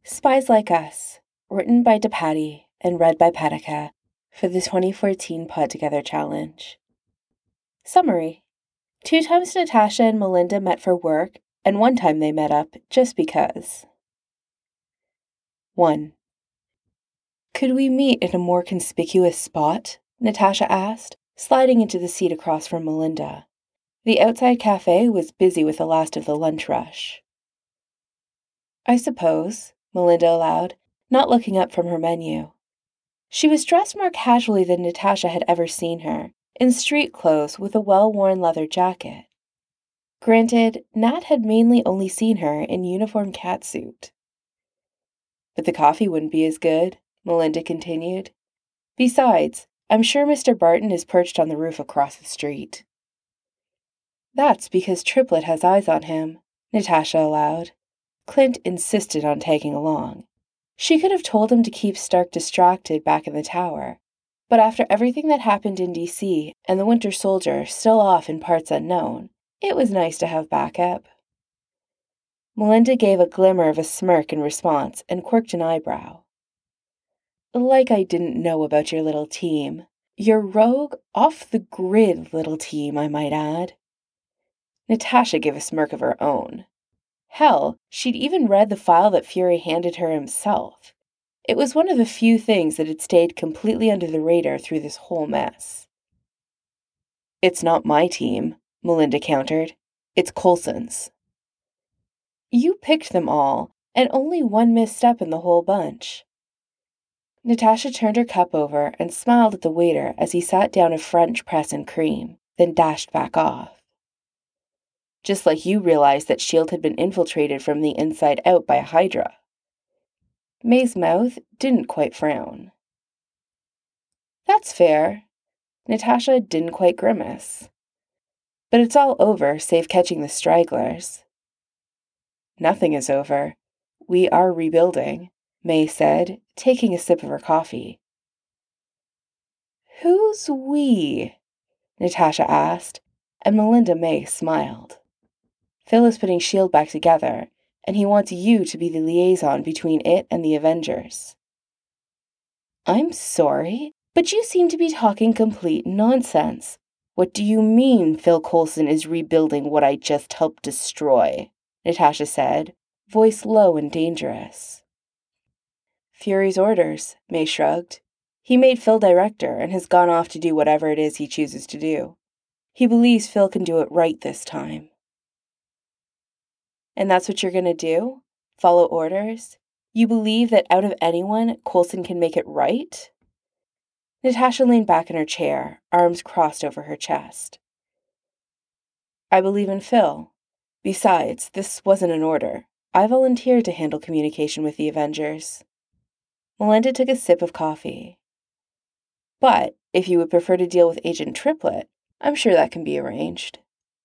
Spies Like Us, written by DePatty and read by Patika for the 2014 Pod Together Challenge. Summary. 2 times Natasha and Melinda met for work, and 1 time they met up just because. 1. Could we meet in a more conspicuous spot? Natasha asked, sliding into the seat across from Melinda. The outside cafe was busy with the last of the lunch rush. I suppose, Melinda allowed, not looking up from her menu. She was dressed more casually than Natasha had ever seen her, in street clothes with a well-worn leather jacket. Granted, Nat had mainly only seen her in uniform catsuit. But the coffee wouldn't be as good, Melinda continued. Besides, I'm sure Mr. Barton is perched on the roof across the street. That's because Triplet has eyes on him, Natasha allowed. Clint insisted on tagging along. She could have told him to keep Stark distracted back in the tower, but after everything that happened in D.C. and the Winter Soldier still off in parts unknown, it was nice to have backup. Melinda gave a glimmer of a smirk in response and quirked an eyebrow. Like I didn't know about your little team. Your rogue, off-the-grid little team, I might add. Natasha gave a smirk of her own. Hell, she'd even read the file that Fury handed her himself. It was one of the few things that had stayed completely under the radar through this whole mess. It's not my team, Melinda countered. It's Coulson's. You picked them all, and only one misstep in the whole bunch. Natasha turned her cup over and smiled at the waiter as he sat down a French press and cream, then dashed back off. Just like you realized that S.H.I.E.L.D. had been infiltrated from the inside out by a Hydra. May's mouth didn't quite frown. That's fair. Natasha didn't quite grimace. But it's all over, save catching the stragglers. Nothing is over. We are rebuilding, May said, taking a sip of her coffee. Who's we? Natasha asked, and Melinda May smiled. Phil is putting S.H.I.E.L.D. back together, and he wants you to be the liaison between it and the Avengers. I'm sorry, but you seem to be talking complete nonsense. What do you mean Phil Coulson is rebuilding what I just helped destroy? Natasha said, voice low and dangerous. Fury's orders, May shrugged. He made Phil director and has gone off to do whatever it is he chooses to do. He believes Phil can do it right this time. And that's what you're going to do? Follow orders? You believe that out of anyone, Coulson can make it right? Natasha leaned back in her chair, arms crossed over her chest. I believe in Phil. Besides, this wasn't an order. I volunteered to handle communication with the Avengers. Melinda took a sip of coffee. But if you would prefer to deal with Agent Triplet, I'm sure that can be arranged.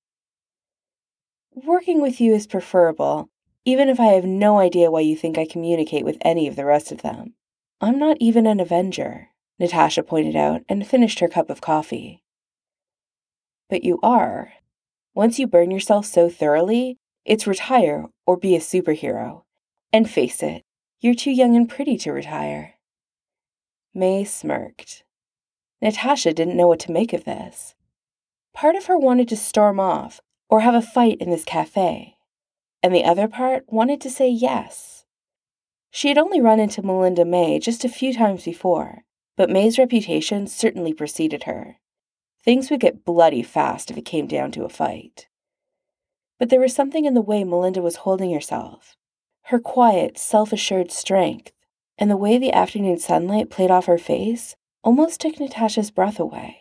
Working with you is preferable, even if I have no idea why you think I communicate with any of the rest of them. I'm not even an Avenger, Natasha pointed out and finished her cup of coffee. But you are. Once you burn yourself so thoroughly, it's retire or be a superhero. And face it, you're too young and pretty to retire. May smirked. Natasha didn't know what to make of this. Part of her wanted to storm off, or have a fight in this cafe, and the other part wanted to say yes. She had only run into Melinda May just a few times before, but May's reputation certainly preceded her. Things would get bloody fast if it came down to a fight. But there was something in the way Melinda was holding herself, her quiet, self-assured strength, and the way the afternoon sunlight played off her face almost took Natasha's breath away.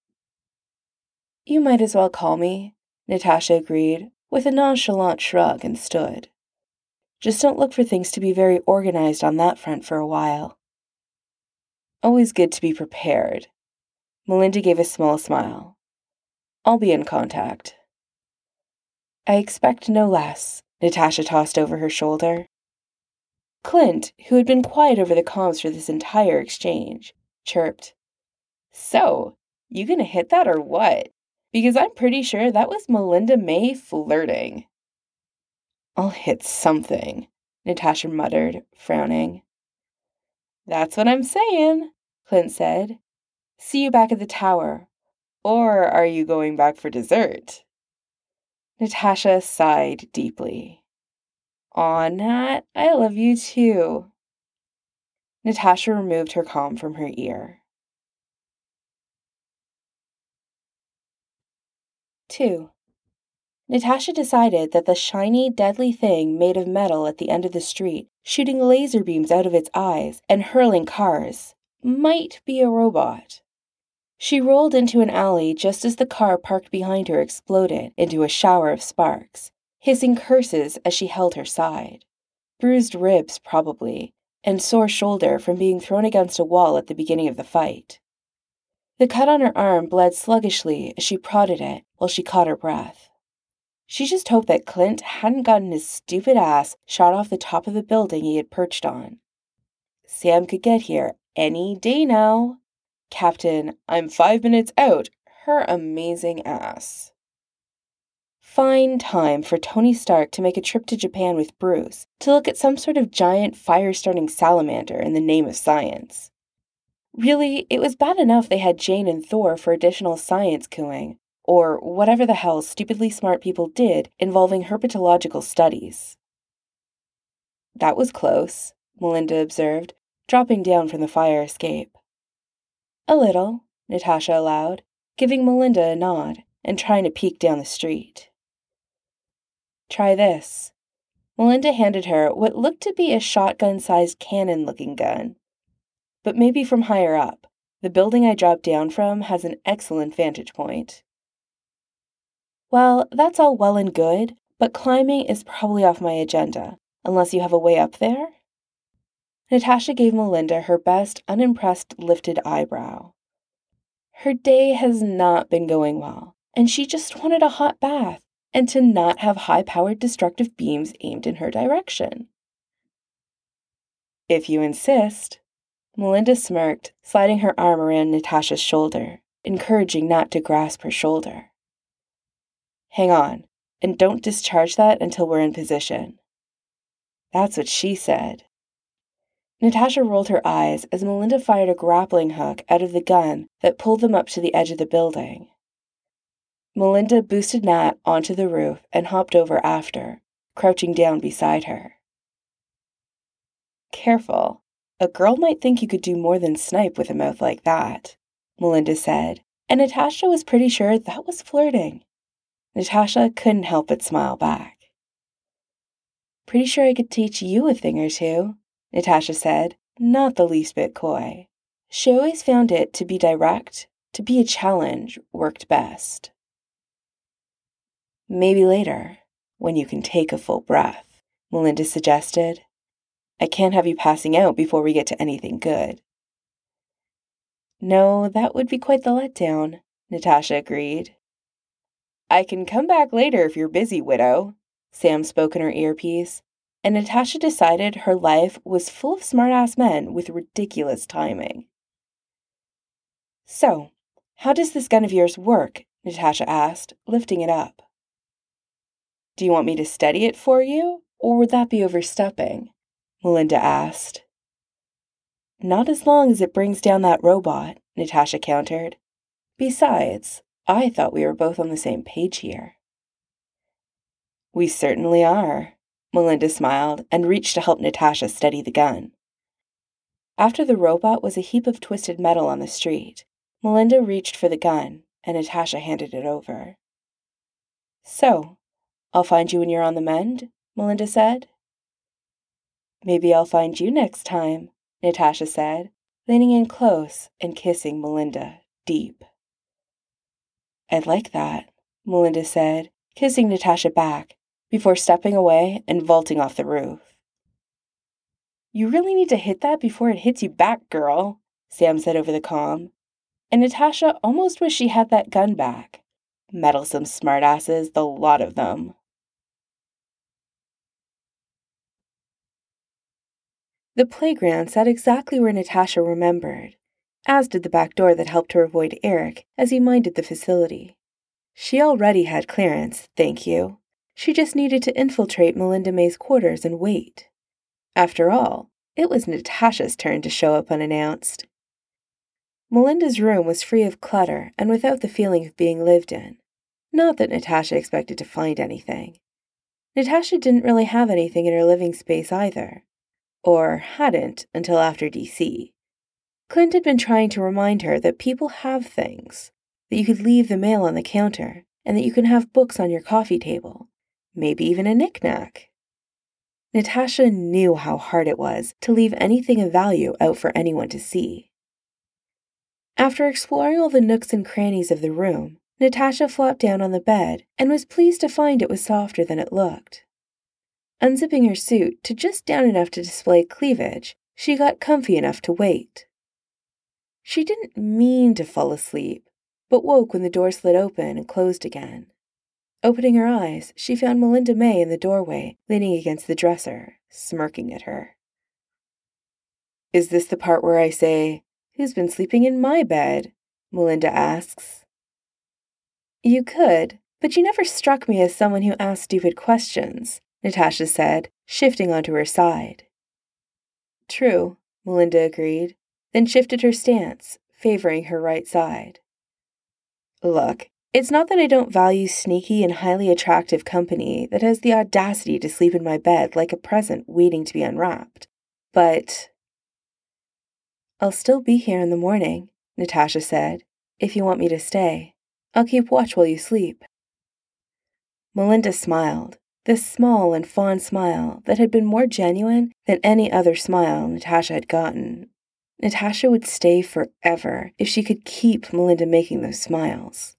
You might as well call me, Natasha agreed, with a nonchalant shrug, and stood. Just don't look for things to be very organized on that front for a while. Always good to be prepared. Melinda gave a small smile. I'll be in contact. I expect no less, Natasha tossed over her shoulder. Clint, who had been quiet over the comms for this entire exchange, chirped. So, you gonna hit that or what? Because I'm pretty sure that was Melinda May flirting. I'll hit something, Natasha muttered, frowning. That's what I'm saying, Clint said. See you back at the tower. Or are you going back for dessert? Natasha sighed deeply. Aw, Nat, I love you too. Natasha removed her comm from her ear. 2. Natasha decided that the shiny, deadly thing made of metal at the end of the street, shooting laser beams out of its eyes and hurling cars, might be a robot. She rolled into an alley just as the car parked behind her exploded into a shower of sparks, hissing curses as she held her side. Bruised ribs, probably, and sore shoulder from being thrown against a wall at the beginning of the fight. The cut on her arm bled sluggishly as she prodded it while she caught her breath. She just hoped that Clint hadn't gotten his stupid ass shot off the top of the building he had perched on. Sam could get here any day now. Captain, I'm 5 minutes out, her amazing ass. Fine time for Tony Stark to make a trip to Japan with Bruce to look at some sort of giant fire-starting salamander in the name of science. Really, it was bad enough they had Jane and Thor for additional science cooing, or whatever the hell stupidly smart people did involving herpetological studies. That was close, Melinda observed, dropping down from the fire escape. A little, Natasha allowed, giving Melinda a nod and trying to peek down the street. Try this. Melinda handed her what looked to be a shotgun-sized cannon-looking gun. But maybe from higher up. The building I dropped down from has an excellent vantage point. Well, that's all well and good, but climbing is probably off my agenda, unless you have a way up there? Natasha gave Melinda her best unimpressed lifted eyebrow. Her day has not been going well, and she just wanted a hot bath and to not have high-powered destructive beams aimed in her direction. If you insist. Melinda smirked, sliding her arm around Natasha's shoulder, encouraging Nat to grasp her shoulder. Hang on, and don't discharge that until we're in position. That's what she said. Natasha rolled her eyes as Melinda fired a grappling hook out of the gun that pulled them up to the edge of the building. Melinda boosted Nat onto the roof and hopped over after, crouching down beside her. Careful. A girl might think you could do more than snipe with a mouth like that, Melinda said, and Natasha was pretty sure that was flirting. Natasha couldn't help but smile back. Pretty sure I could teach you a thing or two, Natasha said, not the least bit coy. She always found it to be direct, to be a challenge, worked best. Maybe later, when you can take a full breath, Melinda suggested. I can't have you passing out before we get to anything good. No, that would be quite the letdown, Natasha agreed. I can come back later if you're busy, widow, Sam spoke in her earpiece, and Natasha decided her life was full of smart-ass men with ridiculous timing. So, how does this gun of yours work? Natasha asked, lifting it up. Do you want me to steady it for you, or would that be overstepping? Melinda asked. Not as long as it brings down that robot, Natasha countered. Besides, I thought we were both on the same page here. We certainly are, Melinda smiled and reached to help Natasha steady the gun. After the robot was a heap of twisted metal on the street, Melinda reached for the gun, and Natasha handed it over. So, I'll find you when you're on the mend, Melinda said. Maybe I'll find you next time, Natasha said, leaning in close and kissing Melinda deep. I'd like that, Melinda said, kissing Natasha back, before stepping away and vaulting off the roof. You really need to hit that before it hits you back, girl, Sam said over the comm, and Natasha almost wished she had that gun back. Meddlesome smartasses, the lot of them. The playground sat exactly where Natasha remembered, as did the back door that helped her avoid Eric as he minded the facility. She already had clearance, thank you. She just needed to infiltrate Melinda May's quarters and wait. After all, it was Natasha's turn to show up unannounced. Melinda's room was free of clutter and without the feeling of being lived in. Not that Natasha expected to find anything. Natasha didn't really have anything in her living space either. Or hadn't until after DC. Clint had been trying to remind her that people have things, that you could leave the mail on the counter, and that you can have books on your coffee table, maybe even a knick-knack. Natasha knew how hard it was to leave anything of value out for anyone to see. After exploring all the nooks and crannies of the room, Natasha flopped down on the bed and was pleased to find it was softer than it looked. Unzipping her suit to just down enough to display cleavage, she got comfy enough to wait. She didn't mean to fall asleep, but woke when the door slid open and closed again. Opening her eyes, she found Melinda May in the doorway, leaning against the dresser, smirking at her. "Is this the part where I say, 'Who's been sleeping in my bed?'" Melinda asks. "You could, but you never struck me as someone who asked stupid questions," Natasha said, shifting onto her side. "True," Melinda agreed, then shifted her stance, favoring her right side. "Look, it's not that I don't value sneaky and highly attractive company that has the audacity to sleep in my bed like a present waiting to be unwrapped, but—" "I'll still be here in the morning," Natasha said, "if you want me to stay. I'll keep watch while you sleep." Melinda smiled, this small and fond smile that had been more genuine than any other smile Natasha had gotten. Natasha would stay forever if she could keep Melinda making those smiles.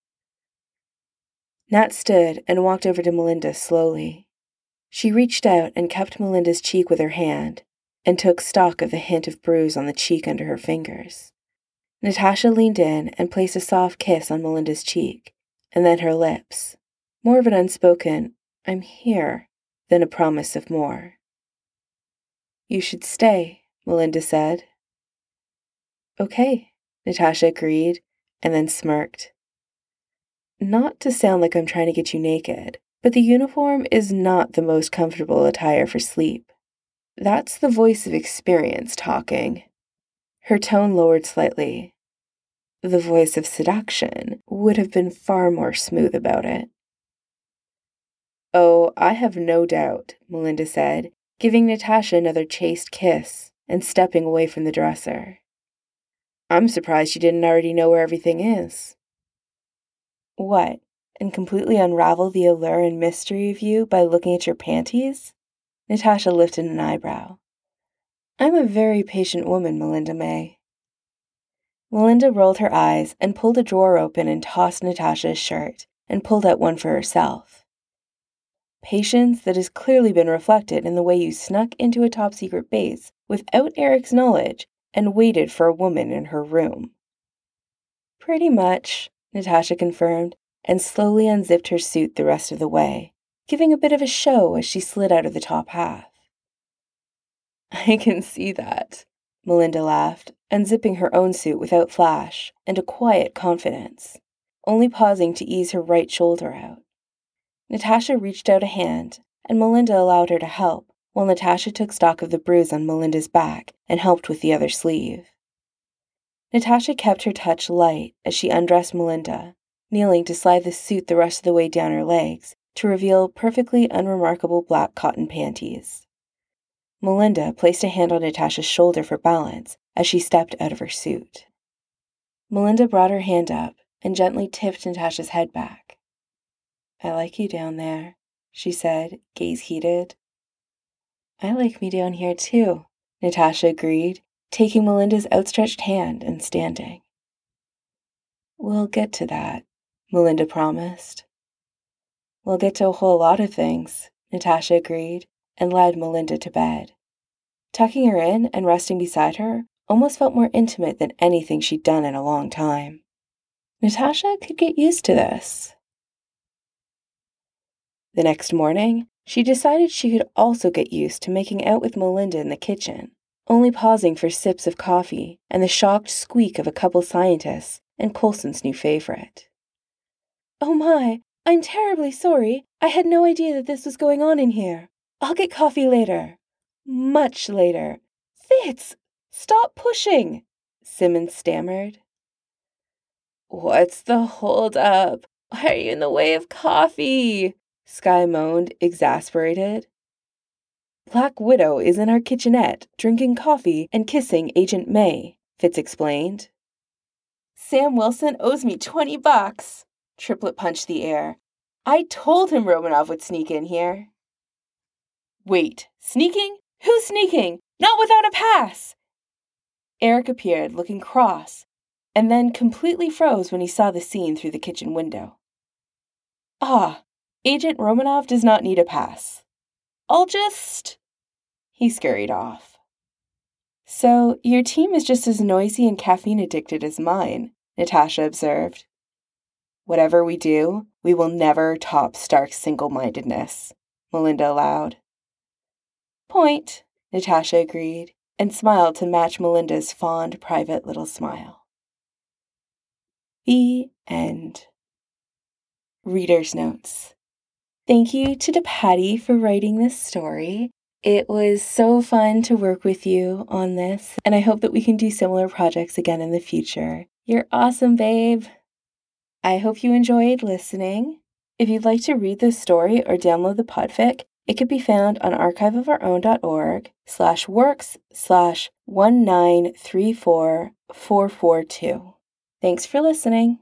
Nat stood and walked over to Melinda slowly. She reached out and cupped Melinda's cheek with her hand and took stock of the hint of bruise on the cheek under her fingers. Natasha leaned in and placed a soft kiss on Melinda's cheek, and then her lips. More of an unspoken, "I'm here," than a promise of more. "You should stay," Melinda said. "Okay," Natasha agreed, and then smirked. "Not to sound like I'm trying to get you naked, but the uniform is not the most comfortable attire for sleep. That's the voice of experience talking." Her tone lowered slightly. The voice of seduction would have been far more smooth about it. "Oh, I have no doubt," Melinda said, giving Natasha another chaste kiss and stepping away from the dresser. "I'm surprised you didn't already know where everything is." "What, and completely unravel the allure and mystery of you by looking at your panties?" Natasha lifted an eyebrow. "I'm a very patient woman, Melinda May." Melinda rolled her eyes and pulled a drawer open and tossed Natasha's shirt and pulled out one for herself. Patience that has clearly been reflected in the way you snuck into a top-secret base without Eric's knowledge and waited for a woman in her room. "Pretty much," Natasha confirmed, and slowly unzipped her suit the rest of the way, giving a bit of a show as she slid out of the top half. "I can see that," Melinda laughed, unzipping her own suit without flash and a quiet confidence, only pausing to ease her right shoulder out. Natasha reached out a hand, and Melinda allowed her to help, while Natasha took stock of the bruise on Melinda's back and helped with the other sleeve. Natasha kept her touch light as she undressed Melinda, kneeling to slide the suit the rest of the way down her legs to reveal perfectly unremarkable black cotton panties. Melinda placed a hand on Natasha's shoulder for balance as she stepped out of her suit. Melinda brought her hand up and gently tipped Natasha's head back. "I like you down there," she said, gaze heated. "I like me down here too," Natasha agreed, taking Melinda's outstretched hand and standing. "We'll get to that," Melinda promised. "We'll get to a whole lot of things," Natasha agreed, and led Melinda to bed. Tucking her in and resting beside her almost felt more intimate than anything she'd done in a long time. Natasha could get used to this. The next morning, she decided she could also get used to making out with Melinda in the kitchen, only pausing for sips of coffee and the shocked squeak of a couple scientists and Coulson's new favorite. "Oh my, I'm terribly sorry. I had no idea that this was going on in here. I'll get coffee later," Much later. Fitz, stop pushing, Simmons stammered. What's the holdup? Why are you in the way of coffee? Skye moaned, exasperated. Black Widow is in our kitchenette, drinking coffee and kissing Agent May, Fitz explained. Sam Wilson owes me $20, Triplet punched the air. I told him Romanov would sneak in here. Wait, sneaking? Who's sneaking? Not without a pass! Eric appeared, looking cross, and then completely froze when he saw the scene through the kitchen window. Ah, Agent Romanov does not need a pass. I'll just... He scurried off. So, your team is just as noisy and caffeine-addicted as mine, Natasha observed. Whatever we do, we will never top Stark's single-mindedness, Melinda allowed. Point, Natasha agreed, and smiled to match Melinda's fond, private little smile. The end. Reader's Notes. Thank you to Patty for writing this story. It was so fun to work with you on this, and I hope that we can do similar projects again in the future. You're awesome, babe. I hope you enjoyed listening. If you'd like to read this story or download the podfic, it can be found on archiveofourown.org/works/1934442. Thanks for listening.